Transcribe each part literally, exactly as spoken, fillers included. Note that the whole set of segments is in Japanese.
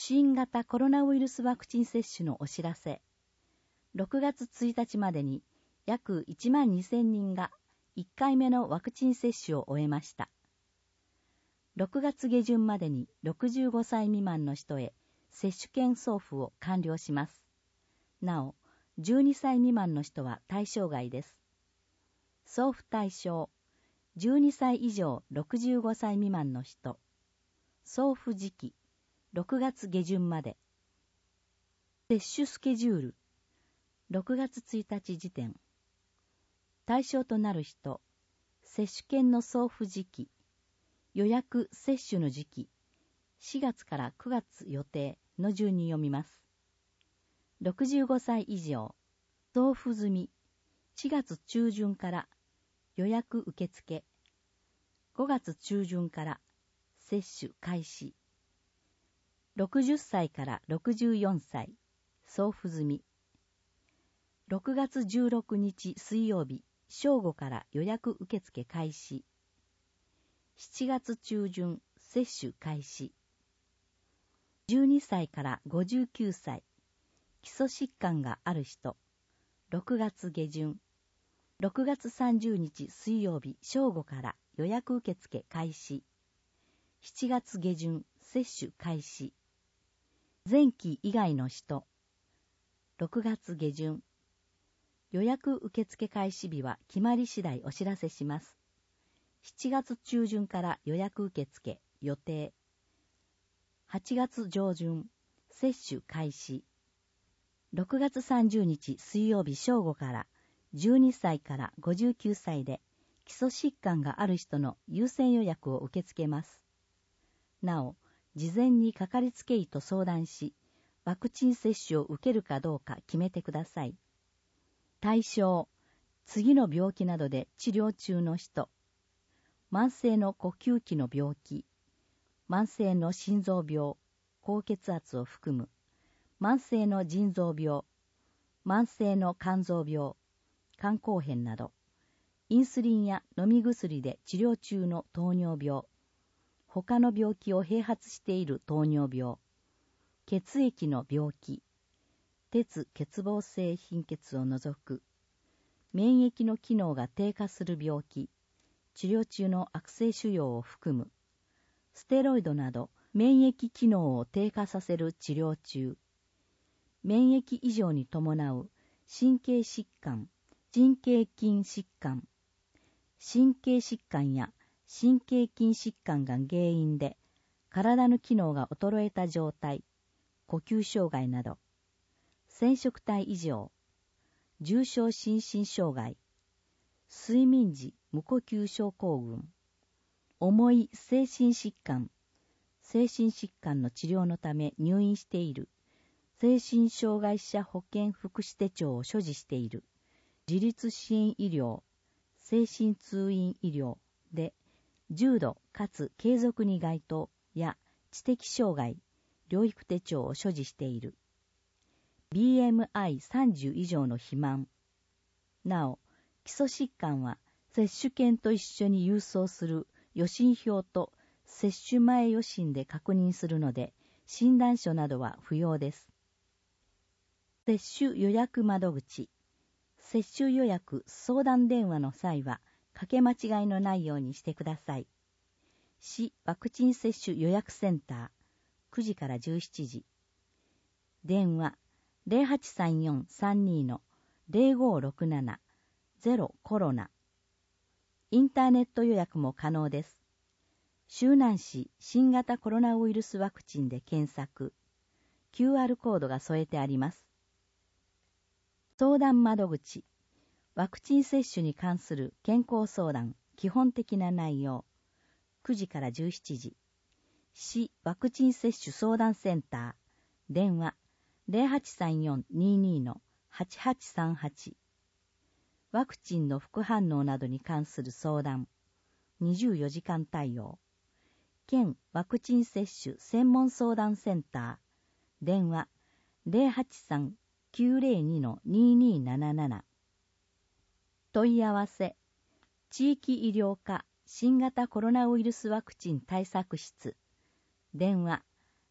新型コロナウイルスワクチン接種のお知らせ。ろくがつついたちまでに約いちまんにせんにんがいっかいめのワクチン接種を終えました。ろくがつげじゅんまでにろくじゅうごさい未満の人へ接種券送付を完了します。なお、じゅうにさい未満の人は対象外です。送付対象、じゅうにさい以上ろくじゅうごさい未満の人。送付時期、ろくがつげじゅんまで。接種スケジュール、ろくがつついたち時点。対象となる人、接種券の送付時期、予約接種の時期、しがつからくがつ予定の順に読みます。ろくじゅうごさい以上、送付済み、しがつちゅうじゅんから予約受付、ごがつちゅうじゅんから接種開始。ろくじゅっさいからろくじゅうよんさい、送付済み。ろくがつじゅうろくにち水曜日、正午から予約受付開始。しちがつちゅうじゅん、接種開始。じゅうにさいからごじゅうきゅうさい、基礎疾患がある人、ろくがつげじゅん。ろくがつさんじゅうにち水曜日、正午から予約受付開始。しちがつげじゅん、接種開始。前期以外の人、ろくがつげじゅん。予約受付開始日は決まり次第お知らせします。しちがつちゅうじゅんから予約受付予定。はちがつじょうじゅん、接種開始。ろくがつさんじゅうにち水曜日正午からじゅうにさいからごじゅうきゅうさいで基礎疾患がある人の優先予約を受け付けます。なお、事前にかかりつけ医と相談し、ワクチン接種を受けるかどうか決めてください。対象、次の病気などで治療中の人、慢性の呼吸器の病気、慢性の心臓病、高血圧を含む、慢性の腎臓病、慢性の肝臓病、肝硬変など、インスリンや飲み薬で治療中の糖尿病、他の病気を併発している糖尿病、血液の病気、鉄欠乏性貧血を除く、免疫の機能が低下する病気、治療中の悪性腫瘍を含む、ステロイドなど免疫機能を低下させる治療中、免疫異常に伴う神経疾患、神経筋疾患、神経疾患や神経筋疾患が原因で体の機能が衰えた状態、呼吸障害など、染色体異常、重症心身障害、睡眠時無呼吸症候群、重い精神疾患、精神疾患の治療のため入院している、精神障害者保健福祉手帳を所持している、自立支援医療、精神通院医療で、重度かつ継続に該当や知的障害、療育手帳を所持している。ビーエムアイさんじゅう 以上の肥満。なお、基礎疾患は接種券と一緒に郵送する予診票と接種前予診で確認するので、診断書などは不要です。接種予約窓口。接種予約相談電話の際は、かけ間違いのないようにしてください。市ワクチン接種予約センター、くじからじゅうしちじ。電話 ゼロはちさんよんさんに のゼロごろくなな ゼロコロナ。インターネット予約も可能です。周南市新型コロナウイルスワクチンで検索。キューアール コードが添えてあります。相談窓口。ワクチン接種に関する健康相談、基本的な内容。くじからじゅうしちじ。市ワクチン接種相談センター。電話 ゼロはちさんよんにに のはちはちさんはち。ワクチンの副反応などに関する相談。にじゅうよじかん対応。県ワクチン接種専門相談センター。電話 ゼロはちさんきゅうゼロに のにになななな。問い合わせ。地域医療課新型コロナウイルスワクチン対策室。電話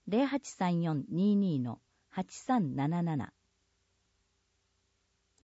ゼロはちさんよんにーにーのはちさんなななな